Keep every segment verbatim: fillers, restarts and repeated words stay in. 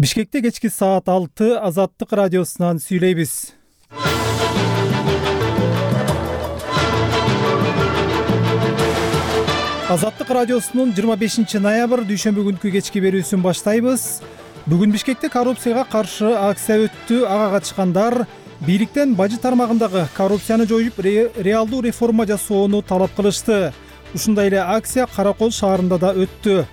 Бишкекте кечки саат алты Азаттык радиосунан сүйлөйбүз. Азаттык радиосунун жыйырма бешинчи ноябрь дүйшөмбү күнкү кечки берүүсүн баштайбыз. Бүгүн Бишкекте коррупцияга каршы акция өттү. Ага катышкандар бийликтен бажы тармагындагы коррупцияны жоюп, реалдуу реформа жасоону талап кылышты. Ушундай эле акция Каракол шаарында да өттү.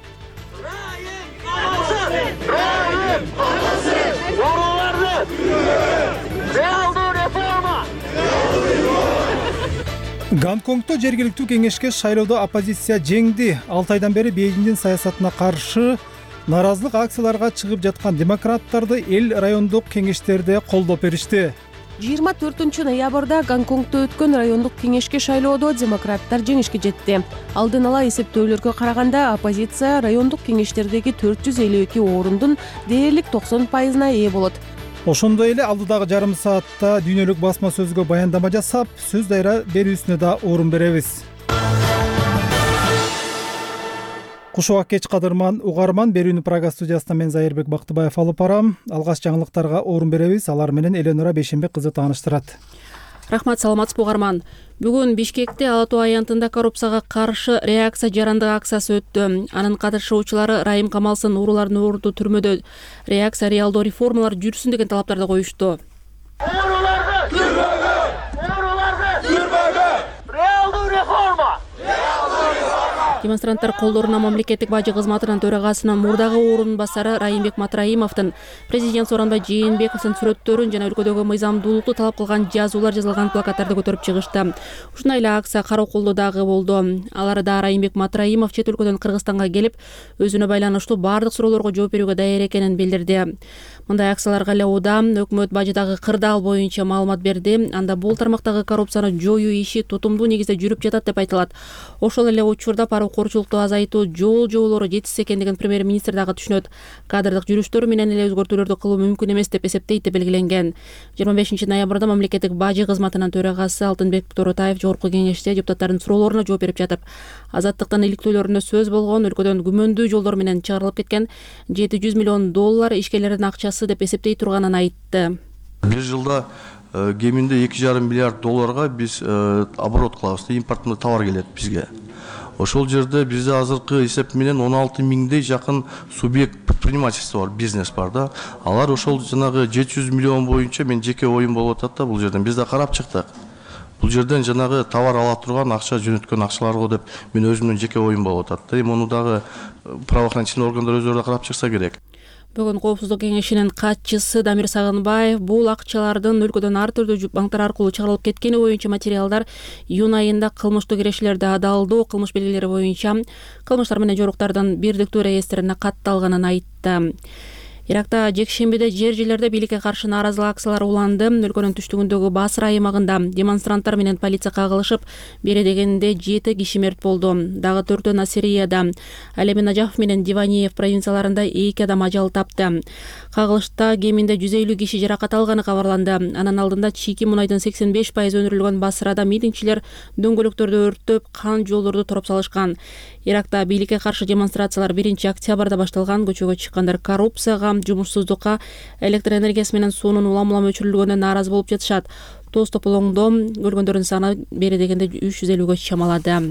Гонконгдо жергиликтүү кеңешке шайлоодо оппозиция жеңди. алты айдан бери Бейжиңдин саясатына каршы нааразылык акцияларга чыгып жаткан демократтарды эл райондук кеңештерде колдоп беришти. жыйырма төртүнчү ноябрда Гонконгдо өткөн райондук кеңешке шайлоодо демократтар жеңишке жетти. Алдын ала эсептөөлөргө караганда оппозиция райондук кеңештердеги төрт жүз элүү эки орундун дээрлик токсон пайызына ээ болот. Ошондой эле алдыдагы жарым саатта дүйнөлүк басма сөзгө баяндама жасап, сөз дайра берүүсүнө да орун беребиз. Куш убак кеч кадырман угарман, берүүнү Прага студиясынан мен Зайырбек Бактыбаев алып барам. Алгач жаңылыктарга орун беребиз. Алар менен Эленора Бейшенбек кызы тааныштырат. Рахмат, саламатсызбы угарман. Бүгүн Бишкекте Ала Тоо аянтында коррупцияга каршы реакция жарандык акциясы өттү. Анын катышуучулары Райым Камалсын урууларын орду түрмөдө реакция реалдуу реформалар жүрсүн деген талаптарды коюшту. Урууларды түрмөгө! Урууларды түрмөгө! Реалдуу реформа! Демонстранттар колдоруна мамлекеттик бажы кызматынын төрагасынын мурдагы орун басары Райымбек Матраимовдун, президент Сооронбай Жээнбековдун сүрөттөрүн жана өлкөдөгү мыйзамдуулукту талап кылган жазуулар жазылган плакаттарды көтөрүп чыгышты. Ушундай эле акция Караколдо дагы болду. Аларда Райымбек Матраимов чет өлкөдөн Кыргызстанга келип, өзүнө байланыштуу бардык суроолорго жооп берүүгө даяр экенин билдирди. Мындай акцияларга эле Удам өкмөт бажыдагы кырдаал боюнча маалымат берди. Анда бул тармактагы коррупцияны жоюу иши тутумдуу негизде жүрүп жатат деп айтылат. Ошол эле учурда паракорчулукту азайтуу жол жоболору жетишсиз экендигин премьер-министр дагы түшүнөт. Кадрдык жүрүштөр менен эле өзгөртүүлөрдү кылуу мүмкүн эмес деп эсептейт деп белгиленген. жыйырма бешинчи ноябрда мамлекеттик бажы кызматынын төрагасы Алтынбек Тоотаев жогорку кеңеште депутаттардын суроолоруна жооп берип жатып, Азаттыктын иликтөөлөрүндө сөз болгон өлкөдөн күмөндүү жолдор менен чыгарылып кеткен жети жүз миллион доллар ишкерлердин акчасы деп эсептей турганын айтты. Бир жылда кеминде эки жарым миллиард долларга биз оборот кылабыз, импорттуу товар келет бизге. Ошол жерде бизде азыркы эсеп менен он алты миңдей жакын субъект предпринимательство бар, бизнес бар да. Алар ошол жанагы жети жүз миллион боюнча мен жеке оюм болуп атат да бул жерден. Биз да карап чыктык. Бул жерден жанагы товар ала турган акча жөнөткөн акчалар го деп мен өзүмдүн жеке оюм болуп атат да. Эми муну дагы правоохранительный органдар өздөрү да карап чыкса керек. Бүгүн Коопсуздук кеңешинин катчысы Дамир Сагынбаев бул акчалардын өлкөдөн ар түрдүү банктар аркылуу чыгарылып кеткени боюнча материалдар июнь айында кылмыштуу кирешилерди адалдоо кылмыш белгилери боюнча кылмыштар менен жоруктардын бирдиктүү реестрине катталганын айтты. Иракта жекшембиде жер жерлерде бийликке каршы нааразылык акциялары уланды. Өлкөнүн түштүгүндөгү Басра аймагында демонстранттар менен полиция кагылышып, бери дегенде жети киши мерт болду. Дагы төртөө Насирияда, ал эми Нажаф менен Диваниев провинцияларында эки адам ажал тапты. Кагылышта кеминде жүз элүү киши жаракат алганы кабарланды. Анын алдында чийки мунайдын сексен беш пайызы өндүрүлгөн Басрада митингчилер дөңгөлөктөрдү өрттөп, кан жолдорду тороп салышкан. Иракта бийликке каршы демонстрациялар биринчи октябрда башталган. Көчөгө чыккандар коррупцияга, жумушсуздукка, электр энергиясы менен суунун улам-улам өчүрүлгөнүнө нааразы болуп жатышат. Тоз тополоңдо өлгөндөрдүн саны бери дегенде үч жүз элүүгө чамалады.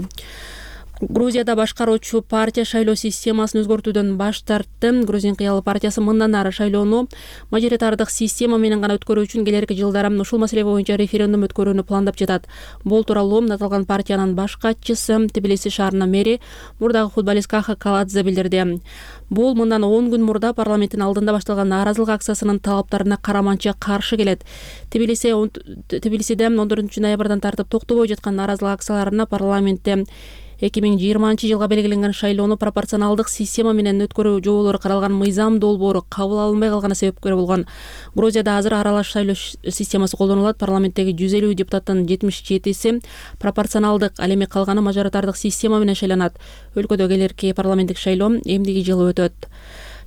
Грузияда башкаруучу партия шайлоо системасын өзгөртүүдөн баш тартты. Грузин кыялы партиясы мындан ары шайлоону мажоритардык система менен гана өткөрүү үчүн келерки жылдары ушул маселе боюнча референдум өткөрүүнү пландап жатат. Бул тууралуу аталган партиянын баш катчысы, Тбилиси шаарынын мэри, мурдагы футболист Каха Каладзе билдирди. Бул мындан он күн мурда парламенттин алдында башталган нааразылык акциясынын талаптарына караманча каршы келет. Тбилиси Тбилисиде он төртүнчү ноябрдан тартып токтобой жаткан нааразылык акцияларына парламентте эки миң жыйырманчы жылга белгиленген шайлоону пропорционалдык система менен өткөрүү жоболору каралган мыйзам долбоору кабыл алынбай калганы себепкер болгон. Грузияда азыр аралаш шайлоо системасы колдонулат. Парламенттеги жүз элүү депутаттын жетимиш жетиси пропорционалдык, ал эми калганы мажоритардык система менен шайланат. Өлкөдө келерки парламенттик шайлоо эмдиги жылы өтөт.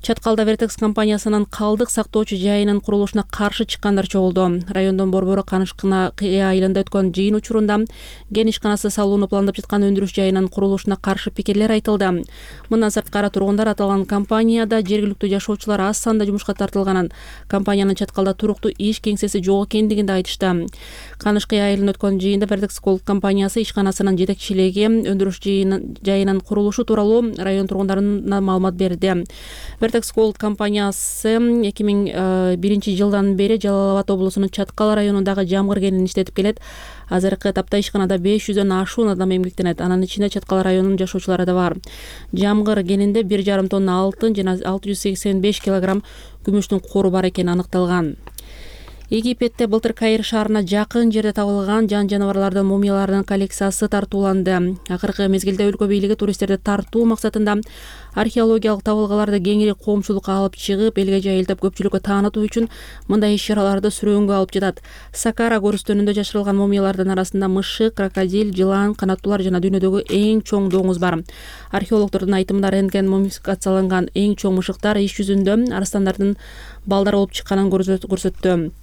Чаткалда Вертекс компаниясынын калдык сактоочу жайынын курулушуна каршы чыккандар чогулду. Райондон борбору Канышкына Кыя айылында өткөн жыйын учурунда кен ишканасы салууну пландап жаткан өндүрүш жайынын курулушуна каршы пикирлер айтылды. Мындан сырткары тургундар аталган компанияда жергиликтүү жашоочулар аз санда жумушка тартылганын, компаниянын чаткалда туруктуу иш кеңсеси жок экендигин да айтышты. Канышкы айылында өткөн жыйында Вертекс Gold компаниясы ишканасынын жетекчилиги өндүрүш жайынын курулушу тууралуу район тургундарына маалымат берди. Вертекс Gold компаниясы эки миң биринчи жылдан бери Жалал Абад облусунун Чаткал районундагы жамгыр кенин иштетип келет. Азыркы этапта ишканада беш жүздөн ашуун адам эмгектенет. Анын ичинде Чаткал районунун жашоочулары да бар. Жамгыр кенинде бир жарым тонна алтын жана алты жүз сексен беш килограмм күмүштүн кору бар экени аныкталган. Египетте былтыр Каир шаарына жакын жерде табылган жан жаныбарлардын мумияларынын коллекциясы тартууланды. Акыркы мезгилде өлкө бийлиги туристтерди тартуу максатында археологиялык табылгаларды кеңири коомчулукка алып чыгып, элге жайылтып көпчүлүккө таанытуу үчүн мындай иш-чараларды сүрөөнгө алып жатат. Сакара көрүстөнүндө жашырылган мумиялардын арасында мышык, крокодил, жылан, канаттуулар жана дүйнөдөгү эң чоң доңуз бар. Археологдордун айтымында рентген мумификацияланган эң чоң мышыктар иш жүзүндө арстандардын балдар болуп чыкканын көрсөттү.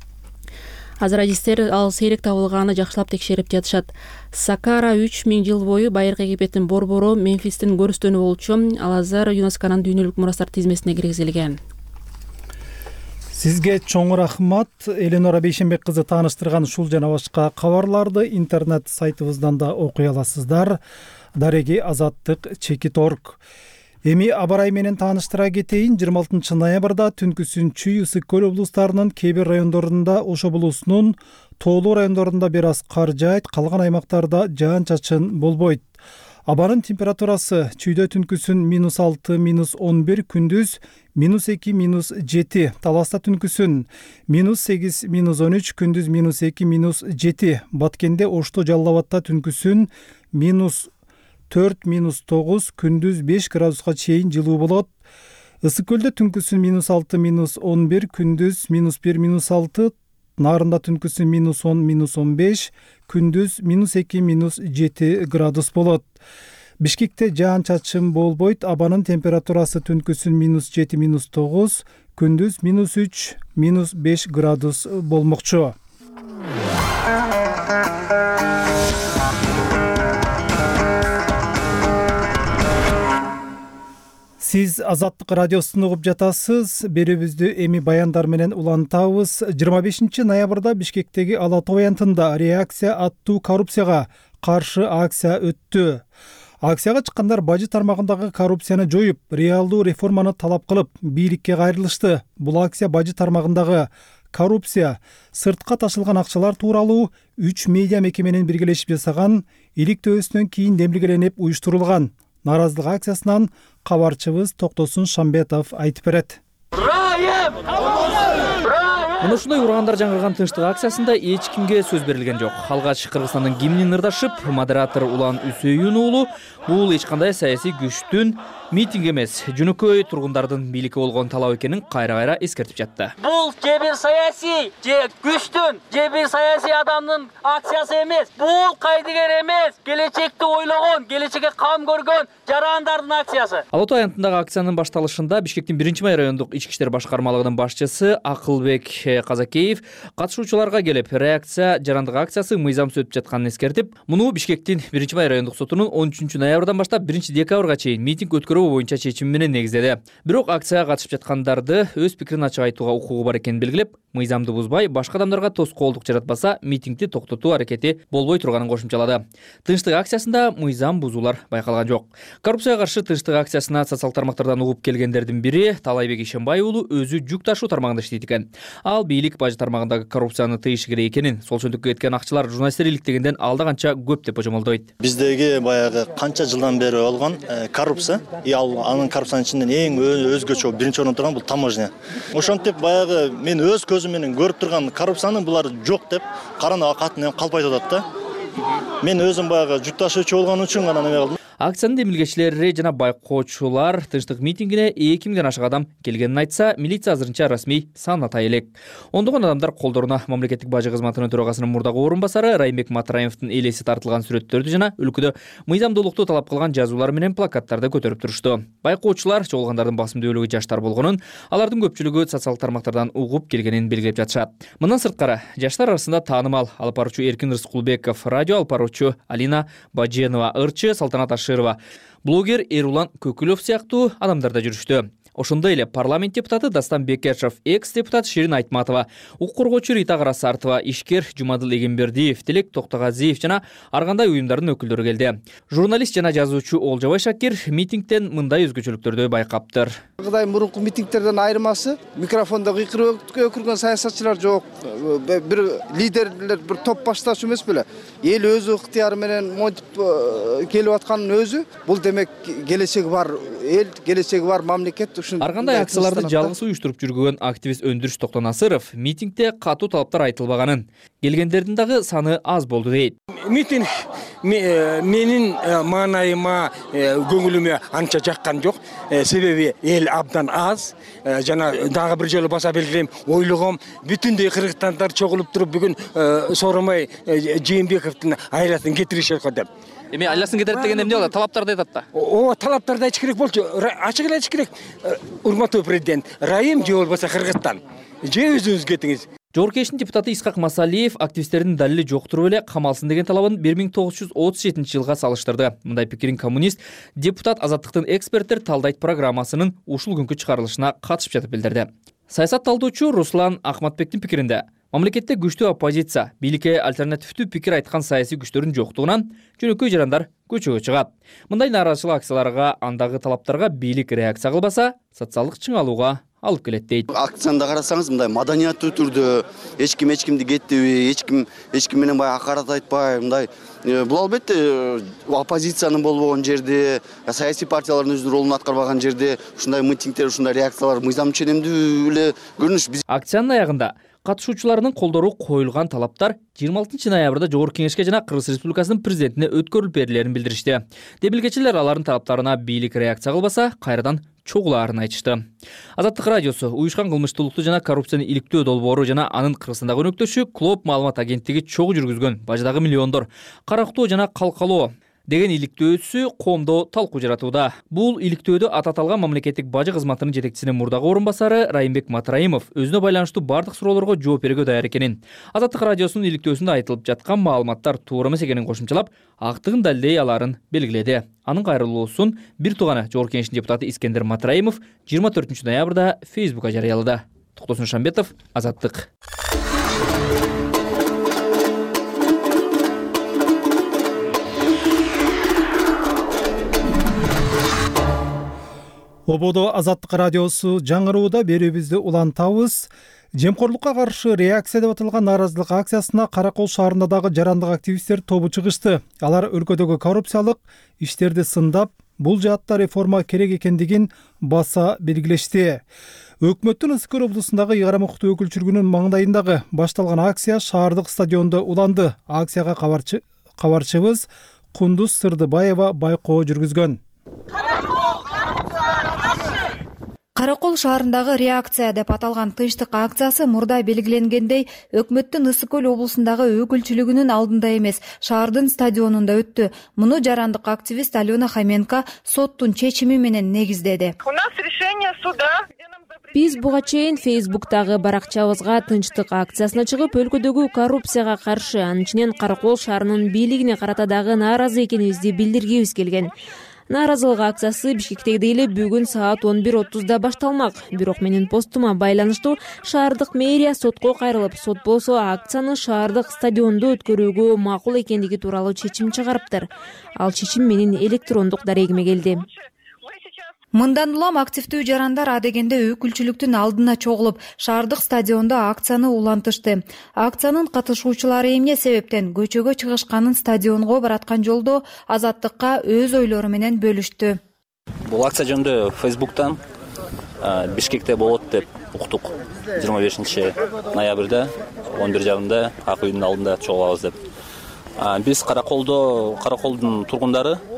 Азыр ал сейрек табылганы жакшылап текшерип жатышат. Сакара үч миң жыл бою Байыркы Египеттин борбору Мемфистин көрүстөнү болчу. Ал азыр ЮНЕСКОнун дүйнөлүк мурастар тизмесине киргизилген. Сизге чоң рахмат. Эленора Бейшенбек кызы тааныштырган ушул жана башка кабарларды интернет сайтыбыздан да окуй аласыздар. Дареги азаттык чекит орг. Эми абарай менен тааныштыра кетейин. жыйырма алтынчы ноябрда түнкүсүн Чүй, Ысык көл облустарынын кээ бир райондорунда, Ошо облусунун тоолуу райондорунда бир аз кар жаайт, калган аймактарда жаан-чачын болбойт. Абанын температурасы Чүйдө түнкүсүн минус алты, минус он бир, күндүз минус эки, минус жети. Таласта түнкүсүн минус сегиз, минус он үч, күндүз минус эки, минус жети. Баткенде, Ошто, Жалал Абадта түнкүсүн минус төрт, минус тогуз, күндүз беш градуска чейин жылуу болот. Ысык көлдө түнкүсүн минус алты, минус он бир, күндүз минус бир, минус алты, Нарында түнкүсүн минус он, минус он беш, күндүз минус эки, минус жети градус болот. Бишкекте жаан-чачын болбойт. Абанын температурасы түнкүсүн минус жети, минус тогуз, күндүз минус үч, минус беш градус болмокчу. Сиз Азаттык радиосун угуп жатасыз. Берүүбүздү эми баяндар менен улантабыз. жыйырма бешинчи ноябрда Бишкектеги Ала Тоо аянтында реакция аттуу коррупцияга каршы акция өттү. Акцияга чыккандар бажы тармагындагы коррупцияны жоюп, реалдуу реформаны талап кылып, бийликке кайрылышты. Бул акция бажы тармагындагы коррупция, сыртка ташылган акчалар тууралуу үч медиа мекеменин биргелешип жасаган иликтөөсүнөн кийин демилгеленип уюштурулган. Наразылык акциясынан кабарчыбыз Токтосун Шамбетов айтып берет. Мына ушундай урагандар жаңырган тынчтык акциясында эч кимге сөз берилген жок. Алгач Кыргызстандын гимнин ырдашып, модератор Улан Үсөйүн уулу бул эч кандай саясий күчтүн митинг эмес, жөнөкөй тургундардын бийликке болгон талап экенин кайра-кайра эскертип жатты. Бул же бир саясий, же күчтүн, же бир саясий адамдын акциясы эмес. Бул кайдыгер эмес, келечекти ойлогон, келечекке кам көргөн жарандардын акциясы. Ала Тоо аянтындагы акциянын башталышында Бишкектин биринчи май райондук ички иштер башкармалыгынын башчысы Акылбек Казакеев катышуучуларга келип, реакция жарандык акциясы мыйзам өтүп жатканын эскертип, муну Бишкектин биринчи май райондук сотунун он үчүнчү ноябрдан баштап биринчи декабрга чейин митинг өткөрүү боюнча чечими менен негизделди. Бирок акцияга катышып жаткандарды өз пикирин ачык айтууга укугу бар экенин белгилеп, мыйзамды бузбай, башка адамдарга тоскоолдук жаратпаса, митингди токтотуу аракети болбой турганын кошумчалады. Тынчтык акциясында мыйзам бузуулар байкалган жок. Коррупцияга каршы тынчтык акциясына социалдык тармактардан угуп келгендердин бири Талайбек Ишенбай уулу өзү жүк ташуу тармагында иштейт экен. Ал бийлик бажы тармагындагы коррупцияны тыйыш керек экенин, сол чөндүккө кеткен акчалар журналисттер иликтегенден алда канча көп деп божомолдойт. Биздеги баягы канча жылдан бери болгон коррупция, и ал анын коррупциянын ичинен эң өзгөчө биринчи орунда турган бул таможня. Ошентип баягы мен өз көзүм менен көрүп турган коррупциянын булар жок деп каранага катын калп айтып атат да. Мен өзүм баягы жүк ташуучу болгон үчүн гана неме кылдым. Акциянын демилгечилери жана байкоочулар тынчтык митингине эки миңден ашык адам келгенин айтса, милиция азырынча расмий сан атай элек. Ондогон адамдар колдоруна мамлекеттик бажы кызматынын төрагасынын мурдагы орун басары Райымбек Матраимовдун элеси тартылган сүрөттөрдү жана өлкөдө мыйзамдуулукту талап кылган жазуулар менен плакаттарды көтөрүп турушту. Байкоочулар чогулгандардын басымдуу бөлүгү жаштар болгонун, алардын көпчүлүгү социалдык тармактардан угуп келгенин белгилеп жатышат. Мындан сырткары, жаштар арасында таанымал алып баруучу Эркин Рыскулбеков, радио алып баруучу Алина Баженова, ырчы Салтанат Аширова, блогер Эрулан Көкүлөв сыяктуу адамдар да жүрүштү. Ошондой эле парламент депутаты Дастан Бекешев, экс-депутат Ширин Айтматова, укук коргоочу Рита Карасартова, ишкер Жумадыл Эгембердиев, Тилек Токтогазиев жана ар кандай уюмдардын өкүлдөрү келди. Журналист жана жазуучу Олжобай Шакир митингден мындай өзгөчөлүктөрдү байкаптыр. Кыдай мурунку митингтерден айырмасы, микрофондо кыйкырып өкүргөн саясатчылар жок. Бир лидерлер, бир топ башташы эмес беле. Эл өзү ыктыяры менен монтип келип атканын өзү, бул демек келечеги бар эл, келечеги бар мамлекет. Ар кандай акцияларды жалгыз уюштуруп жүргөн активист Өндүрүш Токтонасыров митингде катуу талаптар айтылбаганын, келгендердин дагы саны аз болду дейт. Митинг менин маанайыма, көңүлүмө анча жаккан жок. Себеби эл абдан аз. Жана дагы бир жолу баса белгилейм, ойлогом бүтүндөй кыргызстандар чогулуп туруп бүгүн Сооронбай Жээнбековдун айласын кетиришет го деп. Эми айласын кетирет деген эмне болот? Талаптарды айтат да. О, талаптарды айтыш керек болчу. Ачык эле айтыш керек. Урматтуу президент, Райым же болбосо Кыргызстан. Же өзүңүз кетиңиз. Жогорку депутаты Исхак Масалиев активисттердин далили жоктуруп эле камалсын деген талабын бир миң тогуз жүз отуз жетинчи жылга салыштырды. Мындай пикирин коммунист депутат Азаттыктын эксперттер талдайт программасынын ушул күнкү чыгарылышына катышып жатып билдирди. Саясат талдоочу Руслан Ахматбектин пикиринде, мамлекетте күчтүү оппозиция, бийликке альтернативдүү пикир айткан саясий күчтөрдүн жоктугунан жөнөкөй жарандар көчөгө чыгат. Мындай нааразычылык акцияларга, андагы талаптарга бийлик реакция кылбаса, социалдык чыңалууга алып келет дейт. Акцияны карасаңыз, мындай маданияттуу түрдө эч ким эч кимди кеттиби, эч ким эч ким менен бай акарат айтпай, мындай бул албетте оппозициянын болбогон жерде, саясий партиялардын өзүнүн ролун аткарбаган жерде ушундай митингдер, ушундай реакциялар мыйзам ченемдүү эле көрүнүш. Акциянын аягында катышуучуларынын колдору коюлган талаптар жыйырма алтынчы ноябрда Жогорку Кеңешке жана Кыргыз Республикасынын президентине өткөрүлүп берилерин билдиришти. Демилгечилер алардын талаптарына бийлик реакция кылбаса, кайрадан чогулаарын айтышты. Азаттык радиосу уюшкан кылмыштуулукту жана коррупцияны иликтөө долбоору жана анын Кыргызстандагы өнөктөшү Клоп маалымат агенттиги чогуу жүргүзгөн баждагы миллиондор карактоо жана калкалоо деген иликтөөсү коомдо талкуу жаратууда. Бул иликтөөдө аты аталган мамлекеттик бажы кызматынын жетекчисинин мурдагы орун басары Райымбек Матраимов өзүнө байланыштуу бардык суроолорго жооп берүүгө даяр экенин, Азаттык радиосунун иликтөөсүндө айтылып жаткан маалыматтар туура эмес экенин кошумчалап, актыгын далилдей аларын белгиледи. Анын кайрылуусун бир тууганы Жогорку Кеңештин депутаты Искендер Матраимов жыйырма төртүнчү ноябрда Фейсбукка жарыялады. Токтосун Шамбетов, Азаттык. Ободо Азаттык радиосу жаңырууда берүүбүздү улантабыз. Жемкорлукка каршы реакция деп аталган нааразылык акциясына Каракол шаарында дагы жарандык активисттер тобу чыгышты. Алар өлкөдөгү коррупциялык иштерди сындап, бул жаатта реформа керек экендигин баса белгилешти. Өкмөттүн Ысык Көл облусундагы Ыйгарым укуктуу өкүлчүлүгүнүн маңдайындагы башталган акция шаардык стадиондо уланды. Акцияга кабарчы кабарчыбыз Кундуз Сырдыбаева байкоо жүргүзгөн. Каракол шаарындагы реакция деп аталган тынчтык акциясы мурда белгиленгендей өкмөттүн Ысык Көл облусундагы өкүлчүлүгүнүн алдында эмес, шаардын стадионунда өттү. Муну жарандык активист Алена Хоменко соттун чечими менен негиздеди. У нас решение суда. Биз буга чейин Фейсбуктагы баракчабызга тынчтык акциясына чыгып, өлкөдөгү коррупцияга каршы, анын ичинен Каракол шаарынын бийлигине карата дагы нааразы экенибизди билдиргибиз келген. Нааразылык акциясы Бишкектеги эле бүгүн саат он бир отузда башталмак. Бирок менин постума байланыштуу шаардык мэрия сотко кайрылып, сот болсо акцияны шаардык стадиондо өткөрүүгө макул экендиги тууралуу чечим чыгарыптыр. Ал чечим менин электрондук дарегиме келди. Мындан улам активдүү жарандар адегенде өкүлчүлүктүн алдына чогулуп, шаардык стадиондо акцияны улантышты. Акциянын катышуучулары эмне себептен көчөгө чыгышканын стадионго бараткан жолдо Азаттыкка өз ойлору менен бөлүштү. Бул акция жөнүндө Фейсбуктан Бишкекте болот деп уктук. жыйырма бешинчи ноябрда он бир жарымда ак үйдүн алдында чогулабыз деп. Биз Караколдо, Караколдун тургундары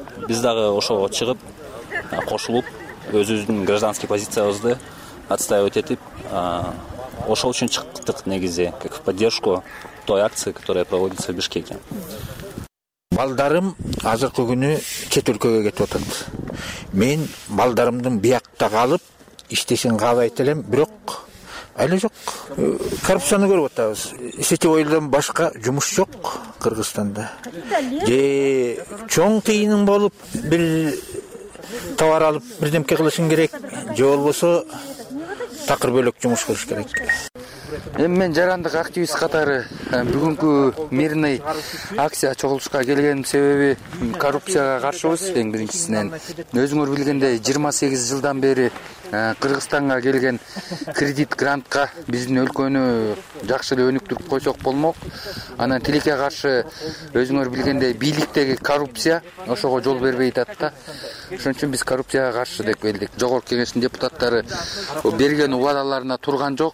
биз дагы ошого чыгып кошулуп өзүбүздүн гражданский позициябызды отстаивать этип ошол үчүн чыктык негизи, как в поддержку той акции, которая проводится в Бишкеке. Балдарым азыркы күнү чет өлкөгө кетип атат. Мен балдарымдын биякта калып иштешин каалайт элем, бирок айла жок. Коррупцияны көрүп атабыз. Сетевой элден башка жумуш жок Кыргызстанда. Же чоң кыйының болуп бир товар алып бирдемке кылышың керек, же болбосо такыр бөлөк жумуш кылыш керек. Эми мен жарандык активист катары бүгүнкү мирный акция чогулушка келгенин себеби коррупцияга каршыбыз. Эң биринчисинен өзүңөр билгендей жыйырма сегиз жылдан бери Кыргызстанга келген кредит грантка биздин өлкөнү жакшы эле өнүктүрүп койсок болмок. Анан тилекке каршы өзүңөр билгендей бийликтеги коррупция ошого жол бербей атат да. Ошон үчүн биз коррупцияга каршы деп келдик. Жогорку кеңештин депутаттары берген убадаларына турган жок.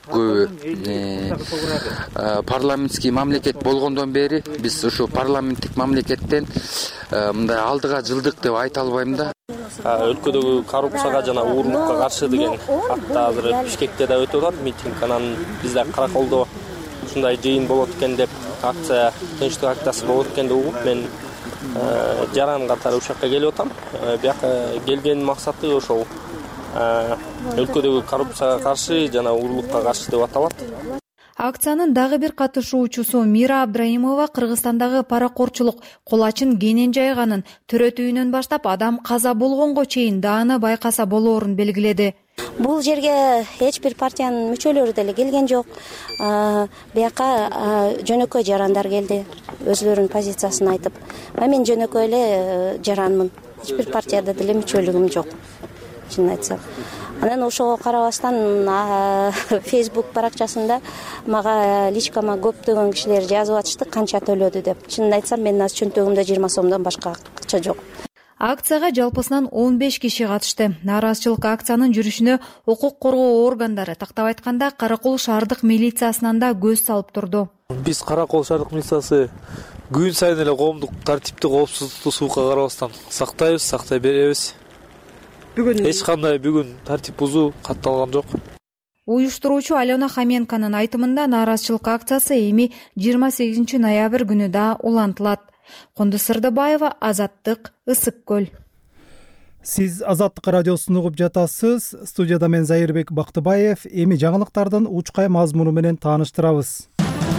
Парламентский мамлекет болгондон бери биз ушу парламенттик мамлекеттен мындай алдыга жылдык деп айта албайм да. Өлкөдөгү коррупцияга жана уурулукка каршы деген атта азыр Бишкекте да өтүп атат митинг. Анан бизде Караколдо ушундай жыйын болот экен деп акция, тынчтык акциясы болот экен деп угуп мен жаран катары ушакка келип атам. Бияка келгенин максаты ошол өлкөдөгү коррупцияга каршы жана уурулукка каршы деп аталат. Акциянын дагы бир катышуучусу Мира Абдраимова Кыргызстандагы паракорчулук кулачын кенен жайганын, төрөтүүнөн баштап адам каза болгонго чейин дааны байкаса болоорун белгиледи. Бул жерге эч бир партиянын мүчөлөрү деле келген жок. Бияка жөнөкөй жарандар келди, өзлөрүнүн позициясын айтып. Мен жөнөкөй эле жаранмын. Эч бир партияда деле мүчөлүгүм жок. Чын айтсак. Анан ошого карабастан Facebook баракчасында мага личкама көптөгөн кишилер жазып атышты канча төлөдү деп. Чынын айтсам мен азыр чөнтөгүмдө жыйырма сомдон башка акча жок. Акцияга жалпысынан он беш киши катышты. Нааразычылык акциянын жүрүшүнө укук коргоо органдары, тактап айтканда Каракол шаардык милициясынан да көз салып турду. Биз Каракол шаардык милициясы күн сайын эле коомдук тартипти, коопсуздукту суукка карабастан сактайбыз, сактай беребиз. Бүгүн эч кандай бүгүн тартип бузуу катталган жок. Уюштуруучу Алена Хаменканын айтымында нааразычылык акциясы эми жыйырма сегизинчи ноябрь күнү да улантылат. Кондуз Сырдыбаева, Азаттык, Ысык көл. Сиз Азаттык радиосун угуп жатасыз. Студияда мен Зайырбек Бактыбаев. Эми жаңылыктардын учкай мазмуну менен тааныштырабыз.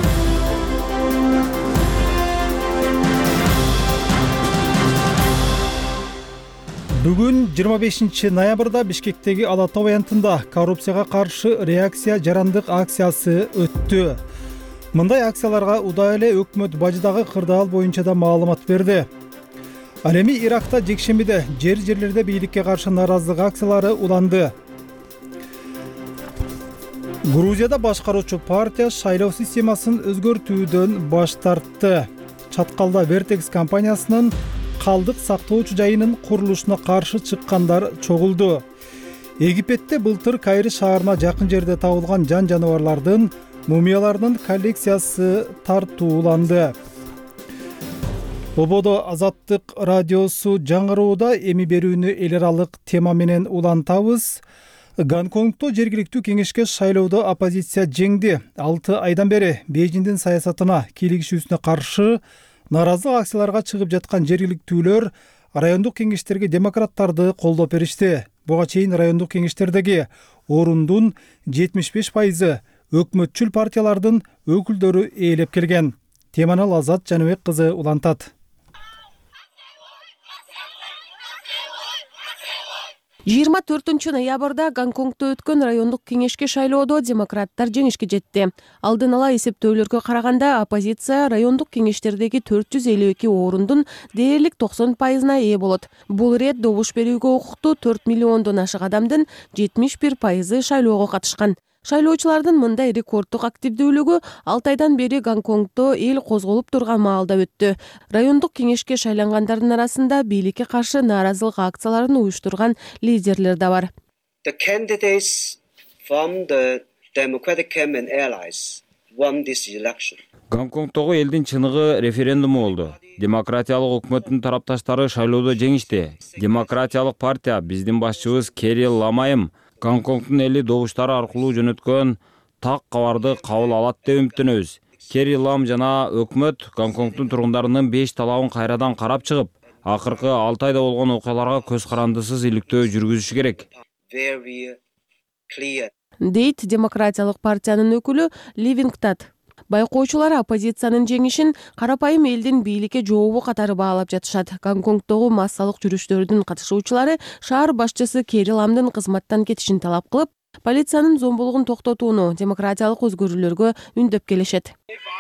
Бүгүн жыйырма бешинчи ноябрда Бишкектеги Ала тоо аянтында коррупцияга каршы реакция жарандык акциясы өттү. Мындай акцияларга удай эле өкмөт бажыдагы кырдаал боюнча да маалымат берди. Ал эми Иракта жекшембиде жер жерлерде бийликке каршы нааразылык акциялары уланды. Грузияда башкаруучу партия шайлоо системасын өзгөртүүдөн баш тартты. Чаткалда Vertex компаниясынын калдык сактоочу жайынын курулушуна каршы чыккандар чогулду. Египетте былтыр Кайры шаарына жакын жерде табылган жан жаныбарлардын мумияларынын коллекциясы тартууланды. Ободо Азаттык радиосу жаңырууда эми берүүнү эл аралык тема менен улантабыз. Гонконгдо жергиликтүү кеңешке шайлоодо оппозиция жеңди. алты айдан бери Бейжиңдин саясатына кийлигишүүсүнө каршы нааразылык акцияларга чыгып жаткан жергиликтүүлөр райондук кеңештерге демократтарды колдоп беришти. Буга чейин райондук кеңештердеги орундун жетимиш беш пайызы өкмөтчүл партиялардын өкүлдөрү ээлеп келген. Теманы Лазат Жаныбек кызы улантат. жыйырма төртүнчү ноябрда Гонконгдо өткөн райондук кеңешке шайлоодо демократтар жеңишке жетти. Алдын ала эсептөөлөргө караганда оппозиция райондук кеңештердеги төрт жүз элүү эки орундун дээрлик токсон пайызына ээ болот. Бул ирет добуш берүүгө укуктуу төрт миллиондон ашык адамдын жетимиш бир пайызы шайлоого катышкан. Шайлоочулардын мындай рекорддук активдүүлүгү алты айдан бери Гонконгдо эл козголуп турган маалда өттү. Райондук кеңешке шайлангандардын арасында бийликке каршы нааразылык акцияларын уюштурган лидерлер да бар. The candidates from the Democratic Camp and allies won this election. Гонконгдогу элдин чыныгы референдуму болду. демократиялык өкмөттүн тарапташтары шайлоодо жеңишти. Демократиялык партия биздин башчыбыз Кирилл Ламайым Гонконгдун эли добуштары аркылуу жөнөткөн так кабарды кабыл алат деп үмүттөнөбүз. Кирилл Лам жана өкмөт Гонконгдун тургундарынын беш талабын кайрадан карап чыгып, акыркы алты айда болгон окуяларга көз карандысыз иликтөө жүргүзүшү керек. Дейт демократиялык партиянын өкүлү Ливингтад. Байкоочулар оппозициянын жеңишин карапайым элдин бийликке жообу катары баалап жатышат. Гонконгдогу массалык жүрүштөрдүн катышуучулары шаар башчысы Кирилл Ламдын кызматтан кетишин талап кылып, полициянын зомбулугун токтотууну, демократиялык өзгөрүүлөргө үндөп келишет.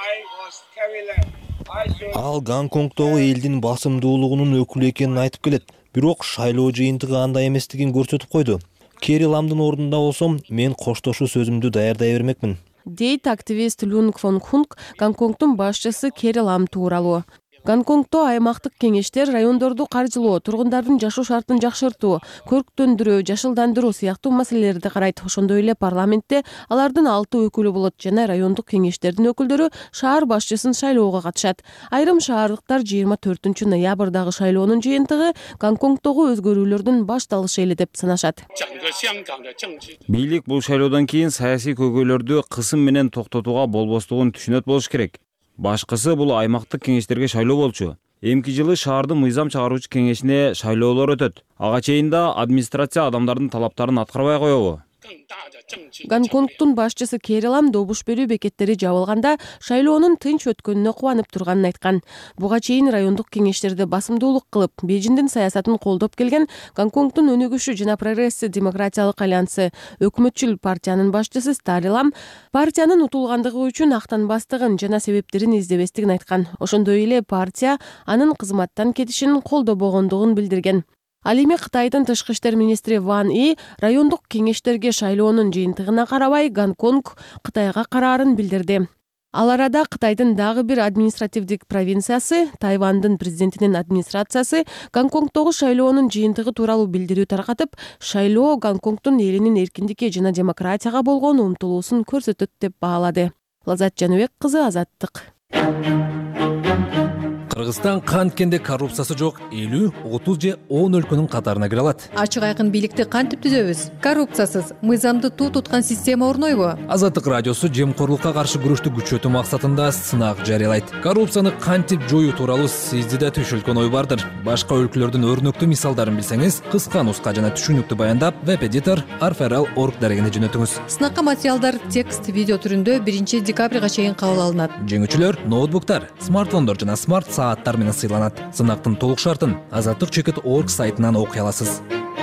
Ал Гонконгдогу элдин басымдуулугунун өкүлү экенин айтып келет. Бирок шайлоо жыйынтыгы андай эместигин көрсөтүп койду. Кирилл Ламдын ордунда болсом, мен коштошуу сөзүмдү даярдай бермекмин. Дейт активист Лунг Фон Хунг Гонконгдун башчысы Кирилл Лам тууралуу. Гонконгдо аймактык кеңештер райондорду каржылоо, тургундардын жашоо шартын жакшыртуу, көрктөндүрүү, жашылдандыруу сыяктуу маселелерди карайт. Ошондой эле парламентте алардын алты өкүлү болот жана райондук кеңештердин өкүлдөрү шаар башчысын шайлоого катышат. Айрым шаардыктар жыйырма төртүнчү ноябрдагы шайлоонун жыйынтыгы Гонконгдогу өзгөрүүлөрдүн башталышы эле деп санашат. Бийлик бул шайлоодон кийин саясий көйгөйлөрдү кысым менен токтотууга болбостугун түшүнөт болуш керек. Башкысы бул аймактык кеңештерге шайлоо болчу. Эмки жылы шаардын мыйзам чыгаруучу кеңешине шайлоолор өтөт. Ага чейин да администрация адамдардын талаптарын аткарбай коебу? Гонконгдун башчысы Кирилл Лам добуш берүү бекеттери жабылганда шайлоонун тынч өткөнүнө кубанып турганын айткан. Буга чейин райондук кеңештерде басымдуулук кылып, Бейжиңдин саясатын колдоп келген Гонконгдун өнүгүшү жана прогресси демократиялык альянсы өкмөтчүл партиянын башчысы Старри Лам партиянын утулгандыгы үчүн актанбастыгын жана себептерин издебестигин айткан. Ошондой эле партия анын кызматтан кетишин колдобогондугун билдирген. Ал эми Кытайдын тышкы иштер министри Ван И райондук кеңештерге шайлоонун жыйынтыгына карабай Гонконг Кытайга караарын билдирди. Ал арада Кытайдын дагы бир административдик провинциясы, Тайвандын президентинин администрациясы Гонконгдогу шайлоонун жыйынтыгы тууралуу билдирүү таркатып, шайлоо Гонконгдун элинин эркиндикке жана демократияга болгон умтулуусун көрсөтөт деп баалады. Лазат Жаныбек кызы, Азаттык. Кыргызстан канткенде коррупциясы жок элүү, отуз же он өлкөнүн катарына кире алат. Ачык айкын бийликти кантип түзөбүз? Коррупциясыз, мыйзамды туу туткан система орнойбу? Азаттык радиосу жемкорлукка каршы күрөштү күчөтүү максатында сынак жарыялайт. Коррупцияны кантип жоюу тууралуу сизде да түшүлгөн ой бардыр. Башка өлкөлөрдүн өрнөктүү мисалдарын билсеңиз, кыска нуска жана түшүнүктүү баяндап, веб-эдитор арферал точка орг дарегине жөнөтүңүз. Сынакка материалдар текст, видео түрүндө биринчи декабрга чейин кабыл алынат. Жеңүүчүлөр ноутбуктар, смартфондор жана смарт сааттар менен сыйланат. Сынактын толук шартын азаттык чекит точка орг сайтынан окуй аласыз.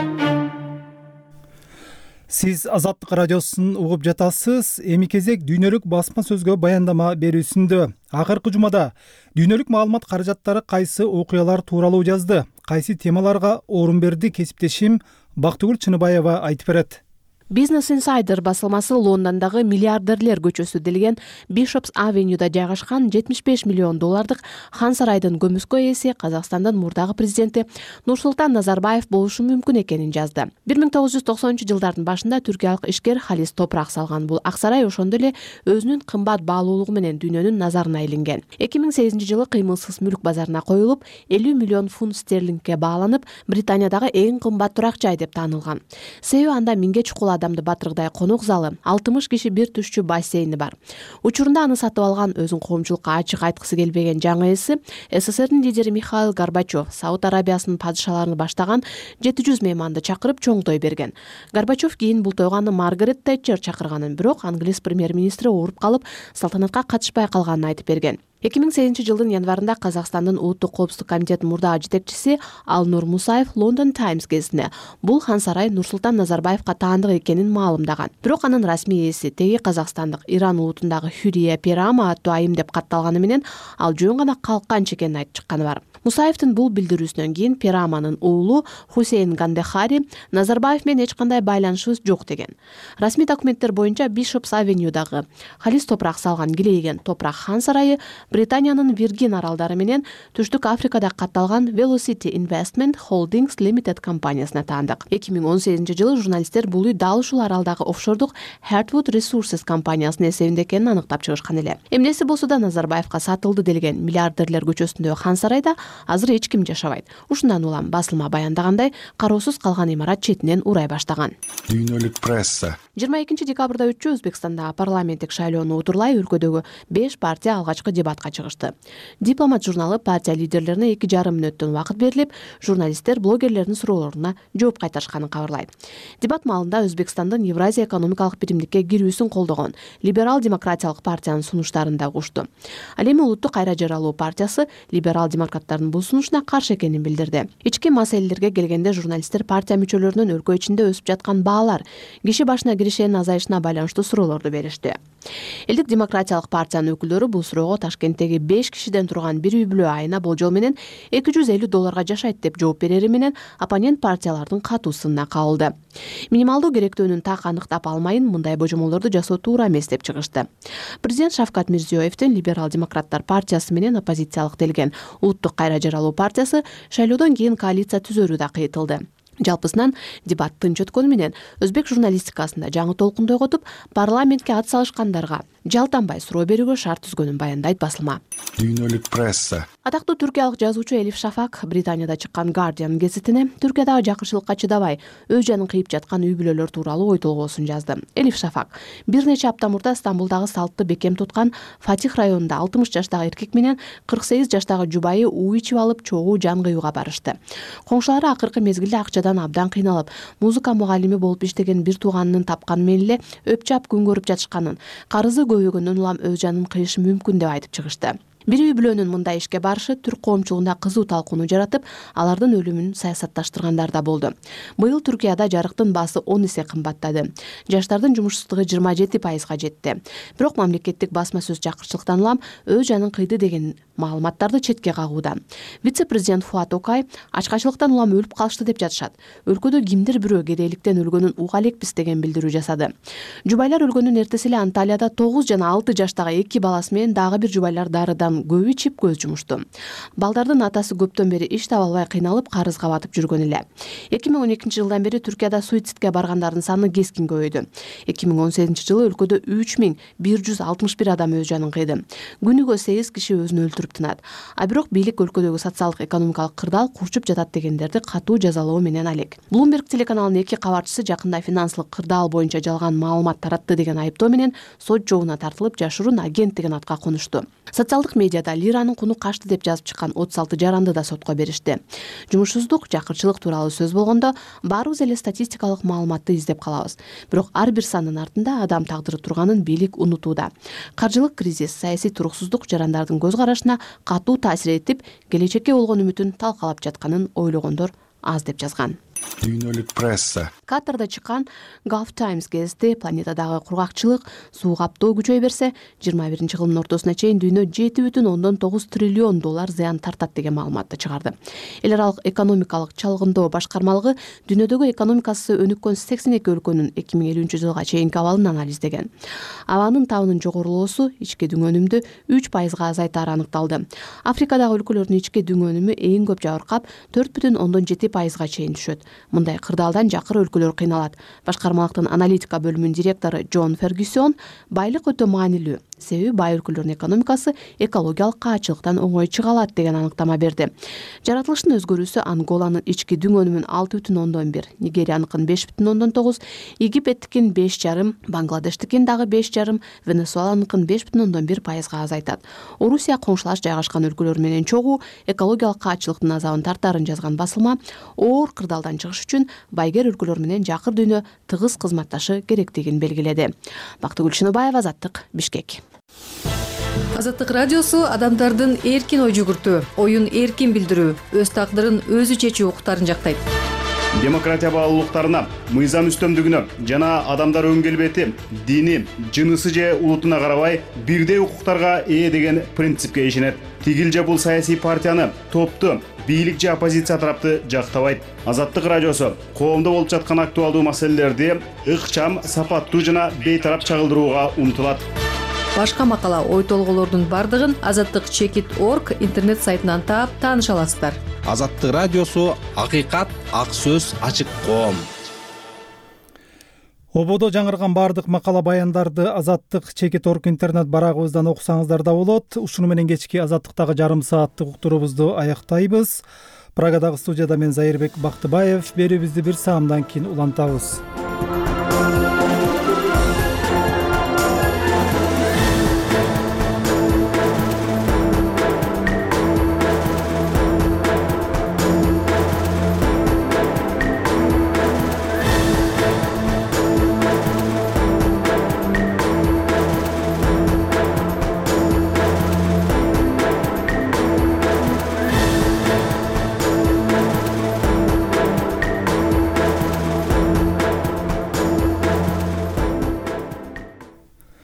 Сиз Азаттык радиосун угуп жатасыз. Эми кезек дүйнөлүк басма сөзгө баяндама берүүсүндө. Акыркы жумада дүйнөлүк маалымат каражаттары кайсы окуялар тууралуу жазды, кайсы темаларга орун берди, кесиптешим Бактыгүл Чыныбаева айтып берет. Business Insider басылмасы Лондондогу миллиардерлер көчөсү делген Bishop's Avenue'да жайгашкан жетимиш беш миллион доллардык хан сарайдын көмүскө ээси Казакстандын мурдагы президенти Нурсултан Назарбаев болушу мүмкүн экенин жазды. бир миң тогуз жүз токсонунчу жылдардын башында түркиялык ишкер Халис Топрак салган бул ак сарай ошондой эле өзүнүн кымбат баалуулугу менен дүйнөнүн назарына илинген. эки миң сегизинчи жылы кыймылсыз мүлк базарына коюлуп, элүү миллион фунт стерлингке бааланып, Британиядагы эң кымбат турак жай деп таанылган. Себеби анда миңге чукул адамды батыргыдай конук залы, алтымыш киши бир түшчү бассейни бар. Учурунда аны сатып алган, өзүн коомчулукка ачык айткысы келбеген жаңы ээси СССРдин лидери Михаил Горбачев Сауд Арабиясынын падышаларын баштаган жети жүз мейманды чакырып чоң той берген. Горбачев кийин бул тойго аны Маргарет Тэтчер чакырганын, бирок англис премьер-министри ооруп калып, салтанатка катышпай калганын айтып берген. эки миң сегизинчи жылдын январында Казакстандын улуттук коопсуздук комитетинин мурдагы жетекчиси Алнур Мусаев London Times гезитине бул хан сарай Нурсултан Назарбаевка таандык экенин маалымдаган. Бирок анын расмий ээси теги казакстандык Иран улутундагы Хүрия Перама аттуу айым деп катталганы менен ал жөн гана калккан чекенин айтып чыкканы бар. Мусаевдин бул билдирүүсүнөн кийин Пираманын уулу Хусейн Гандехари Назарбаев менен эч кандай байланышыбыз жок деген. Расмий документтер боюнча Бишопс Авенюдагы халис топурак салган килейген топурак хан сарайы Британиянын Виргин аралдары менен Түштүк Африкада катталган Velocity Investment Holdings Limited компаниясына таандык. эки миң он сегизинчи жылы журналисттер бул үй дал ушул аралдагы офшордук Heartwood Resources компаниясынын эсебинде экенин аныктап чыгышкан эле. Эмнеси болсо да Назарбаевка сатылды делген миллиардерлер көчөсүндөгү хан сарайда азыр эч ким жашабайт. Ушундан улам басылма баяндагандай кароосуз калган имарат четинен урай баштаган. Дүйнөлүк пресса. жыйырма экинчи декабрда өтчү Өзбекстандагы парламенттик шайлоону утурлай өлкөдөгү беш партия алгачкы дебатка чыгышты. Дипломат журналы партия лидерлерине эки жарым мүнөттөн убакыт берилип, журналисттер блогерлердин суроолоруна жооп кайтарышканын кабарлайт. Дебат маалында Өзбекстандын Евразия экономикалык биримдикке кирүүсүн колдогон Либерал демократиялык партиянын сунуштарын да угушту. Ал эми Улуттук кайра жаралуу партиясы либерал демократтардын бул сунушуна каршы экенин билдирди. Ички маселелерге келгенде журналисттер партия мүчөлөрүнүн өлкө ичинде өсүп жаткан баалар, киши башына киришенин азайышына байланыштуу суроолорду беришти. Элдик демократиялык партиянын өкүлдөрү бул суроого Ташкенттеги беш кишиден турган бир үй бүлө айына болжол менен эки жүз элүү долларга жашайт деп жооп берери менен оппонент партиялардын катуу сынына кабылды. Минималдуу керектөөнүн так аныктап алмайын, мындай божомолдорду жасоо туура эмес деп чыгышты. Президент Шавкат Мирзиёевдин Либерал демократтар партиясы менен оппозициялык делген Улуттук кайра жаралуу партиясы шайлоодон кийин коалиция түзөрү да кыйтылды. Жалпысынан дебат тынч өткөнү менен өзбек журналистикасында жаңы толкунду ойготуп, парламентке ат салышкандарга жалтанбай суроо берүүгө шарт түзгөнүн баяндайт басылма. Дүйнөлүк пресса. Атактуу түркиялык жазуучу Элиф Шафак Британияда чыккан Guardian гезитине Түркиядагы жакырчылыкка чыдабай өз жанын кыйып жаткан үй бүлөлөр тууралуу ой толгоосун жазды. Элиф Шафак бир нече апта мурда Стамбулдагы салтты бекем туткан Фатих районунда алтымыш жаштагы эркек менен кырк сегиз жаштагы жубайы уу ичип алып чогуу жан кыюуга барышты. Коңшулары акыркы мезгилде акчадан абдан кыйналып, музыка мугалими болуп иштеген бир тууганынын тапканы менен эле өпчап күн көрүп жатышканын, карызы көбөйгөндөн улам өз жанын кыйышы мүмкүн деп айтып чыгышты. Бир үй бүлөнүн мындай ишке барышы түрк коомчулугунда кызуу талкууну жаратып, алардын өлүмүн саясатташтыргандар да болду. Быйыл Түркияда жарыктын баасы он эсе кымбаттады. Жаштардын жумушсуздугу жыйырма жети пайызга жетти. Бирок мамлекеттик басма сөз жакырчылыктан улам өз жанын кыйды деген маалыматтарды четке кагууда. Вице-президент Фуат Окай ачкачылыктан улам өлүп калышты деп жатышат. Өлкөдө кимдир бирөө кедейликтен өлгөнүн уга элекпиз деген билдирүү жасады. Жубайлар өлгөндүн эртеси эле Анталияда тогуз жана алты жаштагы эки баласы менен дагы бир жубайлар дарыдан көп ичип көз жумушту. Балдардын атасы көптөн бери иш таба албай кыйналып, карызга батып жүргөн эле. эки миң он экинчи жылдан бери Түркияда суицидке баргандардын саны кескин көбөйдү. эки миң он сегизинчи жылы өлкөдө үч миң бир жүз алтымыш бир адам өз жанын кыйды. Күнүгө сегиз киши өзүн өлтүрүп тынат. А бирок бийлик өлкөдөгү социалдык экономикалык кырдаал курчуп жатат дегендерди катуу жазалоо менен алек. Bloomberg телеканалынын эки кабарчысы жакында финансылык кырдаал боюнча жалган маалымат таратты деген айыптоо менен сот жообуна тартылып, жашыруун агент деген атка конушту. Социалдык медиада лиранын куну качты деп жазып чыккан отуз алты жаранды да сотко беришти. Жумушсуздук, жакырчылык тууралуу сөз болгондо баарыбыз эле статистикалык маалыматты издеп калабыз. Бирок ар бир сандын артында адам тагдыры турганын бийлик унутууда. Каржылык кризис, саясий туруксуздук жарандардын көз карашына катуу таасир этип, келечекке болгон үмүтүн талкалап жатканын ойлогондор аз деп жазган. Дүйнөлүк пресса. Катарда чыккан Gulf Times гезити планетадагы кургакчылык, суу каптоо күчөй берсе, жыйырма биринчи кылымдын ортосуна чейин дүйнө жети бүтүн ондон тогуз триллион доллар зыян тартат деген маалыматты чыгарды. Эл аралык экономикалык чалгындоо башкармалыгы дүйнөдөгү экономикасы өнүккөн сексен эки өлкөнүн эки миң элүүнчү жылга чейинки абалын анализдеген. Абанын табынын жогорулоосу ички дүң өнүмдү үч пайызга азайтаары аныкталды. Африкадагы өлкөлөрдүн ички дүң өнүмү эң көп жабыркап төрт бүтүн ондон жети пайызга чейин түшөт. Мындай кырдаалдан жакыр өлкөлөр кыйналат. Башкармалыктын аналитика бөлүмүнүн директору Джон Фергюсон байлык өтө маанилүү. Себеби бай өлкөлөрдүн экономикасы экологиялык каачылыктан оңой чыга алат деген аныктама берди. Жаратылыштын өзгөрүүсү Анголанын ички дүң өнүмүн алты бүтүн ондон бир, Нигерияныкын беш бүтүн ондон тогуз, Египеттикин беш жарым, Бангладештикин дагы беш жарым, Венесуэланыкын беш бүтүн ондон бир пайызга азайтат. Орусия коңшулаш жайгашкан өлкөлөр менен чогуу экологиялык каачылыктын азабын тартаарын жазган басылма оор кырдаалдан чыгыш үчүн байгер өлкөлөр менен жакыр дүйнө тыгыз кызматташы керектигин белгиледи. Бактыгүл Шыныбаева, Азаттык, Бишкек. Азаттык радиосу адамдардын эркин ой жүгүртүү, оюн эркин билдирүү, өз тагдырын өзү чечүү укуктарын жактайт. демократия баалуулуктарына, мыйзам үстөмдүгүнө жана адамдар өң келбети, дини, жынысы же улутуна карабай бирдей укуктарга ээ деген принципке ишенет. Тигил же бул саясий партияны, топту, бийлик же оппозиция тарапты жактабайт. Азаттык радиосу коомдо болуп жаткан актуалдуу маселелерди ыкчам, сапаттуу жана бейтарап чагылдырууга умтулат. Башка макала, ой толголордун бардыгын азаттык чекит орг интернет сайтынан таап тааныша аласыздар. Азаттык радиосу акыйкат, ак сөз, ачык коом. Ободо жаңырган бардык макала баяндарды азаттык чекит орг интернет барагыбыздан окусаңыздар да болот. Ушуну менен кечки азаттыктагы жарым сааттык уктуруубузду аяктайбыз. Прагадагы студияда мен Зайырбек Бактыбаев. Берүүбүздү бир саамдан кийин улантабыз.